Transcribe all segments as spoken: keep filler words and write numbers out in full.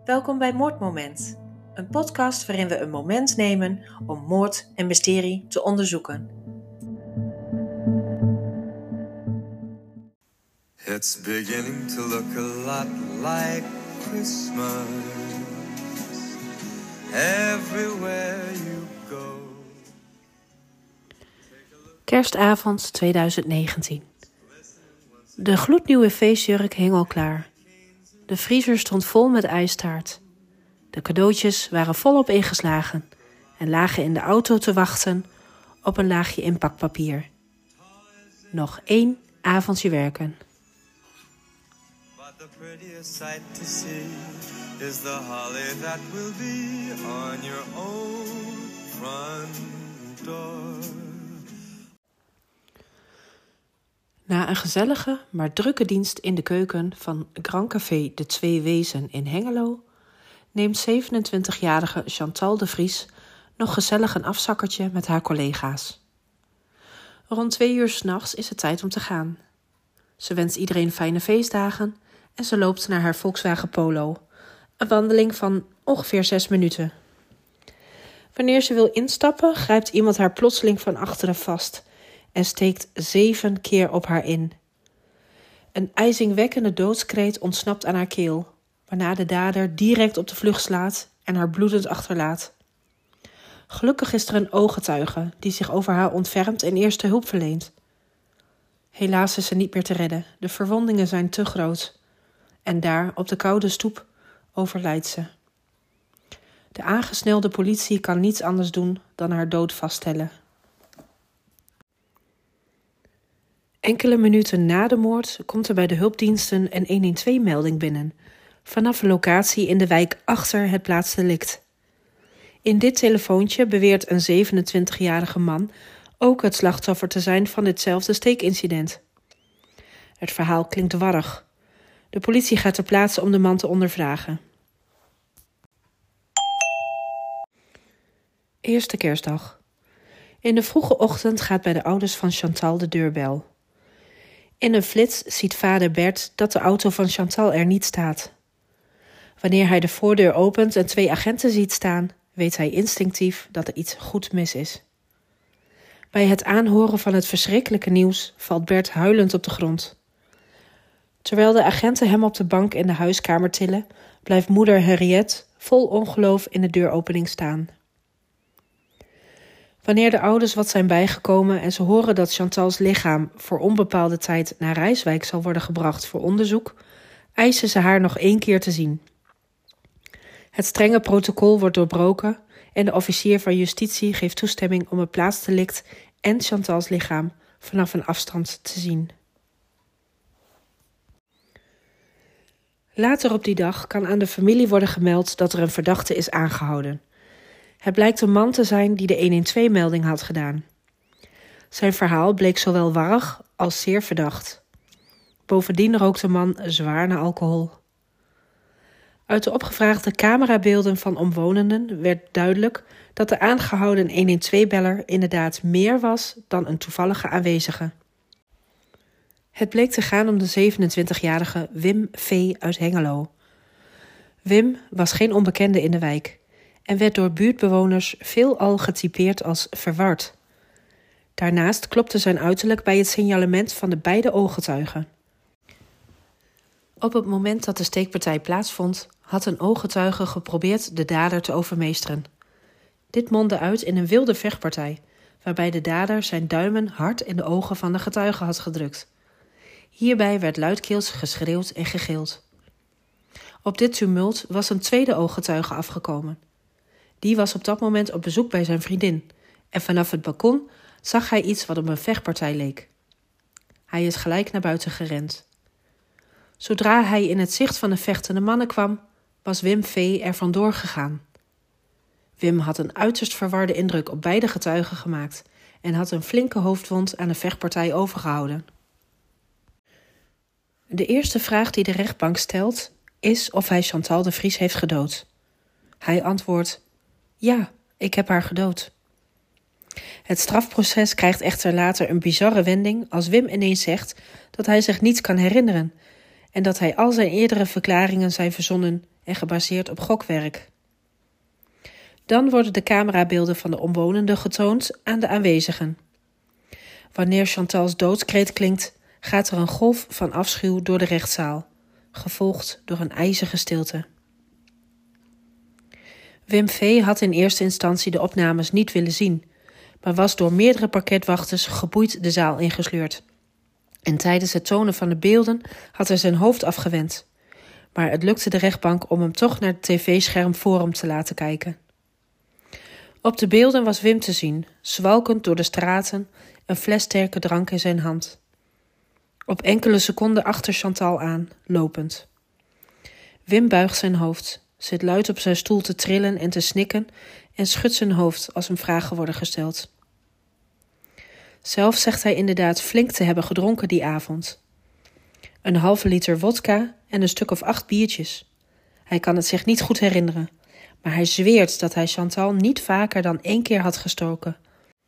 Welkom bij Moordmoment, een podcast waarin we een moment nemen om moord en mysterie te onderzoeken. It's beginning to look a lot like Christmas everywhere you go. Kerstavond tweeduizend negentien. De gloednieuwe feestjurk hing al klaar. De vriezer stond vol met ijstaart. De cadeautjes waren volop ingeslagen en lagen in de auto te wachten op een laagje inpakpapier. Nog één avondje werken. But the prettiest sight to see is the holly that will be on your own front door. Na een gezellige, maar drukke dienst in de keuken van Grand Café De Twee Wezen in Hengelo neemt zevenentwintigjarige Chantal de Vries nog gezellig een afzakkertje met haar collega's. Rond twee uur 's nachts is het tijd om te gaan. Ze wenst iedereen fijne feestdagen en ze loopt naar haar Volkswagen Polo, een wandeling van ongeveer zes minuten. Wanneer ze wil instappen, grijpt iemand haar plotseling van achteren vast en steekt zeven keer op haar in. Een ijzingwekkende doodskreet ontsnapt aan haar keel, waarna de dader direct op de vlucht slaat en haar bloedend achterlaat. Gelukkig is er een ooggetuige die zich over haar ontfermt en eerste hulp verleent. Helaas is ze niet meer te redden, de verwondingen zijn te groot. En daar, op de koude stoep, overlijdt ze. De aangesnelde politie kan niets anders doen dan haar dood vaststellen. Enkele minuten na de moord komt er bij de hulpdiensten een honderdtwaalf-melding binnen, vanaf een locatie in de wijk achter het plaatsdelict. In dit telefoontje beweert een zevenentwintigjarige man ook het slachtoffer te zijn van ditzelfde steekincident. Het verhaal klinkt warrig. De politie gaat ter plaatse om de man te ondervragen. Eerste kerstdag. In de vroege ochtend gaat bij de ouders van Chantal de deurbel. In een flits ziet vader Bert dat de auto van Chantal er niet staat. Wanneer hij de voordeur opent en twee agenten ziet staan, weet hij instinctief dat er iets goed mis is. Bij het aanhoren van het verschrikkelijke nieuws valt Bert huilend op de grond. Terwijl de agenten hem op de bank in de huiskamer tillen, blijft moeder Henriette vol ongeloof in de deuropening staan. Wanneer de ouders wat zijn bijgekomen en ze horen dat Chantals lichaam voor onbepaalde tijd naar Rijswijk zal worden gebracht voor onderzoek, eisen ze haar nog één keer te zien. Het strenge protocol wordt doorbroken en de officier van justitie geeft toestemming om het plaatsdelict en Chantals lichaam vanaf een afstand te zien. Later op die dag kan aan de familie worden gemeld dat er een verdachte is aangehouden. Het blijkt een man te zijn die de honderdtwaalf-melding had gedaan. Zijn verhaal bleek zowel warrig als zeer verdacht. Bovendien rookt de man zwaar naar alcohol. Uit de opgevraagde camerabeelden van omwonenden werd duidelijk dat de aangehouden honderdtwaalf-beller inderdaad meer was dan een toevallige aanwezige. Het bleek te gaan om de zevenentwintigjarige Wim V. uit Hengelo. Wim was geen onbekende in de wijk en werd door buurtbewoners veelal getypeerd als verward. Daarnaast klopte zijn uiterlijk bij het signalement van de beide ooggetuigen. Op het moment dat de steekpartij plaatsvond, had een ooggetuige geprobeerd de dader te overmeesteren. Dit mondde uit in een wilde vechtpartij, waarbij de dader zijn duimen hard in de ogen van de getuige had gedrukt. Hierbij werd luidkeels geschreeuwd en gegild. Op dit tumult was een tweede ooggetuige afgekomen. Die was op dat moment op bezoek bij zijn vriendin en vanaf het balkon zag hij iets wat op een vechtpartij leek. Hij is gelijk naar buiten gerend. Zodra hij in het zicht van de vechtende mannen kwam, was Wim V. er vandoor gegaan. Wim had een uiterst verwarde indruk op beide getuigen gemaakt en had een flinke hoofdwond aan de vechtpartij overgehouden. De eerste vraag die de rechtbank stelt is of hij Chantal de Vries heeft gedood. Hij antwoordt: ja, ik heb haar gedood. Het strafproces krijgt echter later een bizarre wending als Wim ineens zegt dat hij zich niets kan herinneren en dat hij al zijn eerdere verklaringen zijn verzonnen en gebaseerd op gokwerk. Dan worden de camerabeelden van de omwonenden getoond aan de aanwezigen. Wanneer Chantal's doodskreet klinkt, gaat er een golf van afschuw door de rechtszaal, gevolgd door een ijzige stilte. Wim V. had in eerste instantie de opnames niet willen zien, maar was door meerdere parketwachters geboeid de zaal ingesleurd. En tijdens het tonen van de beelden had hij zijn hoofd afgewend. Maar het lukte de rechtbank om hem toch naar het tv-scherm voor hem te laten kijken. Op de beelden was Wim te zien, zwalkend door de straten, een fles sterke drank in zijn hand. Op enkele seconden achter Chantal aan, lopend. Wim buigt zijn hoofd, zit luid op zijn stoel te trillen en te snikken en schudt zijn hoofd als hem vragen worden gesteld. Zelf zegt hij inderdaad flink te hebben gedronken die avond. Een halve liter wodka en een stuk of acht biertjes. Hij kan het zich niet goed herinneren, maar hij zweert dat hij Chantal niet vaker dan één keer had gestoken.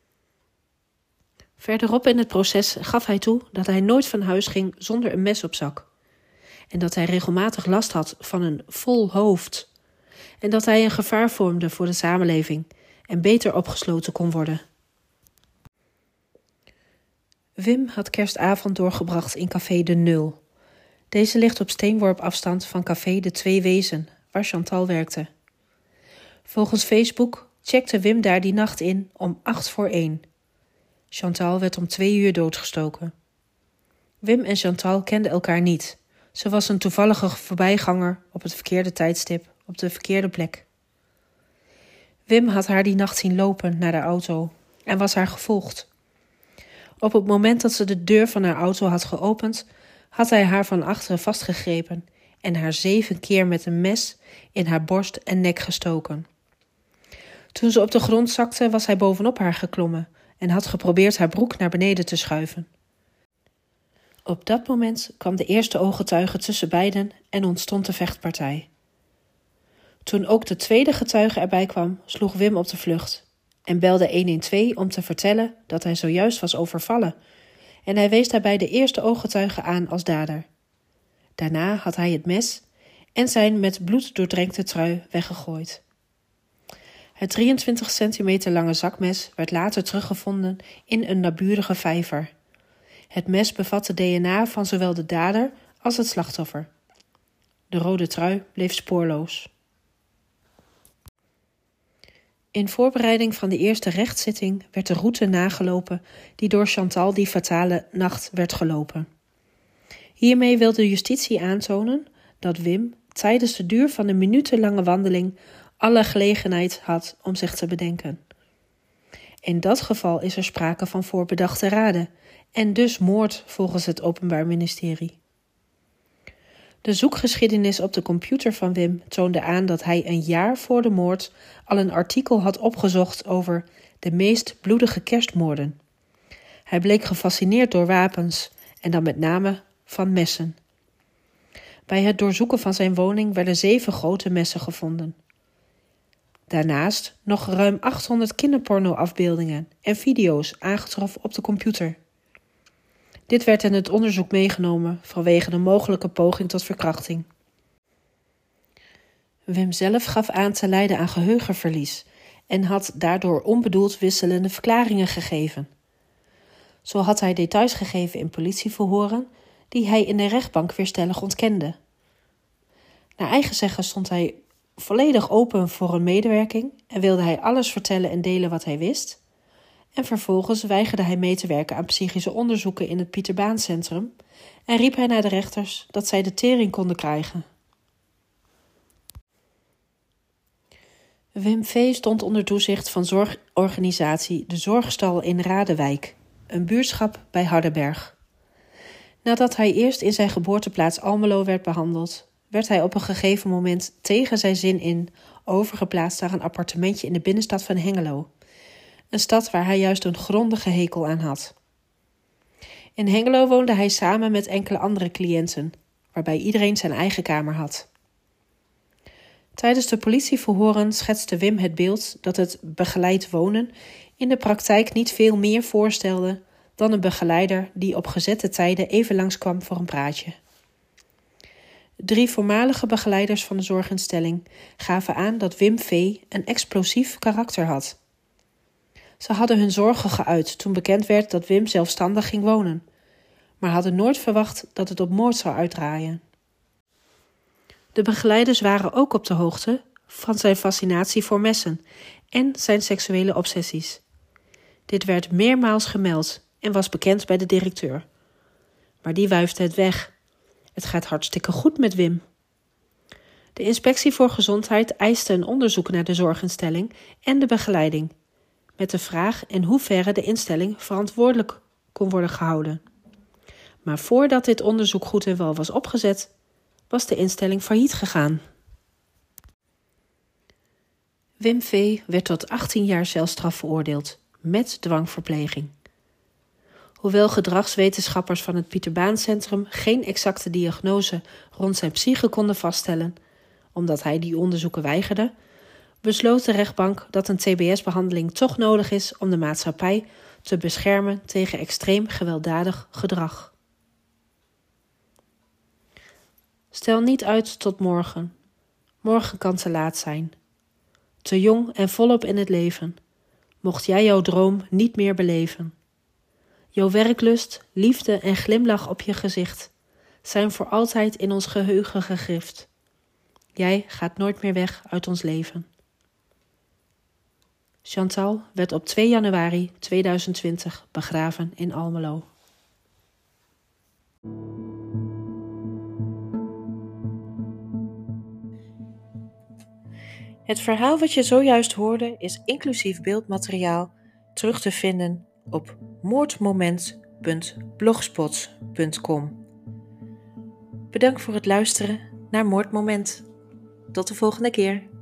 Verderop in het proces gaf hij toe dat hij nooit van huis ging zonder een mes op zak. En dat hij regelmatig last had van een vol hoofd. En dat hij een gevaar vormde voor de samenleving en beter opgesloten kon worden. Wim had kerstavond doorgebracht in café De Nul. Deze ligt op steenworp afstand van café De Twee Wezen, waar Chantal werkte. Volgens Facebook checkte Wim daar die nacht in om acht voor één. Chantal werd om twee uur doodgestoken. Wim en Chantal kenden elkaar niet. Ze was een toevallige voorbijganger op het verkeerde tijdstip, op de verkeerde plek. Wim had haar die nacht zien lopen naar de auto en was haar gevolgd. Op het moment dat ze de deur van haar auto had geopend, had hij haar van achteren vastgegrepen en haar zeven keer met een mes in haar borst en nek gestoken. Toen ze op de grond zakte, was hij bovenop haar geklommen en had geprobeerd haar broek naar beneden te schuiven. Op dat moment kwam de eerste ooggetuige tussen beiden en ontstond de vechtpartij. Toen ook de tweede getuige erbij kwam, sloeg Wim op de vlucht en belde honderdtwaalf om te vertellen dat hij zojuist was overvallen en hij wees daarbij de eerste ooggetuige aan als dader. Daarna had hij het mes en zijn met bloed doordrenkte trui weggegooid. Het drieëntwintig centimeter lange zakmes werd later teruggevonden in een naburige vijver. Het mes bevatte D N A van zowel de dader als het slachtoffer. De rode trui bleef spoorloos. In voorbereiding van de eerste rechtszitting werd de route nagelopen die door Chantal die fatale nacht werd gelopen. Hiermee wilde justitie aantonen dat Wim tijdens de duur van een minutenlange wandeling alle gelegenheid had om zich te bedenken. In dat geval is er sprake van voorbedachte raden en dus moord volgens het Openbaar Ministerie. De zoekgeschiedenis op de computer van Wim toonde aan dat hij een jaar voor de moord al een artikel had opgezocht over de meest bloedige kerstmoorden. Hij bleek gefascineerd door wapens en dan met name van messen. Bij het doorzoeken van zijn woning werden zeven grote messen gevonden. Daarnaast nog ruim achthonderd kinderporno-afbeeldingen en video's aangetroffen op de computer. Dit werd in het onderzoek meegenomen vanwege een mogelijke poging tot verkrachting. Wim zelf gaf aan te lijden aan geheugenverlies en had daardoor onbedoeld wisselende verklaringen gegeven. Zo had hij details gegeven in politieverhoren die hij in de rechtbank weer stellig ontkende. Naar eigen zeggen stond hij volledig open voor een medewerking en wilde hij alles vertellen en delen wat hij wist. En vervolgens weigerde hij mee te werken aan psychische onderzoeken in het Pieter Baan Centrum en riep hij naar de rechters dat zij de tering konden krijgen. Wim V. stond onder toezicht van zorgorganisatie De Zorgstal in Radewijk, een buurtschap bij Hardenberg. Nadat hij eerst in zijn geboorteplaats Almelo werd behandeld, werd hij op een gegeven moment tegen zijn zin in overgeplaatst naar een appartementje in de binnenstad van Hengelo. Een stad waar hij juist een grondige hekel aan had. In Hengelo woonde hij samen met enkele andere cliënten, waarbij iedereen zijn eigen kamer had. Tijdens de politieverhoren schetste Wim het beeld dat het begeleid wonen in de praktijk niet veel meer voorstelde dan een begeleider die op gezette tijden even langskwam voor een praatje. Drie voormalige begeleiders van de zorginstelling gaven aan dat Wim V. een explosief karakter had. Ze hadden hun zorgen geuit toen bekend werd dat Wim zelfstandig ging wonen, maar hadden nooit verwacht dat het op moord zou uitdraaien. De begeleiders waren ook op de hoogte van zijn fascinatie voor messen en zijn seksuele obsessies. Dit werd meermaals gemeld en was bekend bij de directeur. Maar die wuifde het weg. Het gaat hartstikke goed met Wim. De Inspectie voor Gezondheid eiste een onderzoek naar de zorginstelling en de begeleiding, met de vraag in hoeverre de instelling verantwoordelijk kon worden gehouden. Maar voordat dit onderzoek goed en wel was opgezet, was de instelling failliet gegaan. Wim V. werd tot achttien jaar celstraf veroordeeld, met dwangverpleging. Hoewel gedragswetenschappers van het Pieter Baan Centrum geen exacte diagnose rond zijn psyche konden vaststellen, omdat hij die onderzoeken weigerde, besloot de rechtbank dat een T B S-behandeling toch nodig is om de maatschappij te beschermen tegen extreem gewelddadig gedrag. Stel niet uit tot morgen. Morgen kan te laat zijn. Te jong en volop in het leven. Mocht jij jouw droom niet meer beleven. Jouw werklust, liefde en glimlach op je gezicht zijn voor altijd in ons geheugen gegrift. Jij gaat nooit meer weg uit ons leven. Chantal werd op twee januari tweeduizend twintig begraven in Almelo. Het verhaal wat je zojuist hoorde is inclusief beeldmateriaal terug te vinden op moordmoment punt blogspot punt com. Bedankt voor het luisteren naar Moordmoment. Tot de volgende keer.